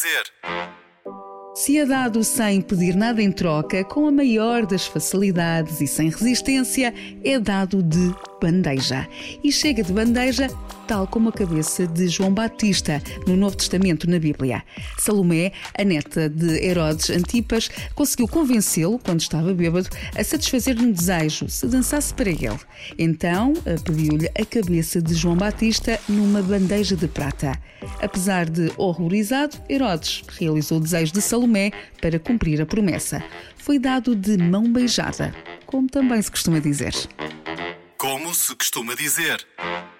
dizer. Se é dado sem pedir nada em troca, com a maior das facilidades e sem resistência, é dado de bandeja. E chega de bandeja, tal como a cabeça de João Batista, no Novo Testamento, na Bíblia. Salomé, a neta de Herodes Antipas, conseguiu convencê-lo, quando estava bêbado, a satisfazer um desejo, se dançasse para ele. Então, pediu-lhe a cabeça de João Batista numa bandeja de prata. Apesar de horrorizado, Herodes realizou o desejo de Salomé para cumprir a promessa. Foi dado de mão beijada, como também se costuma dizer. Como se costuma dizer.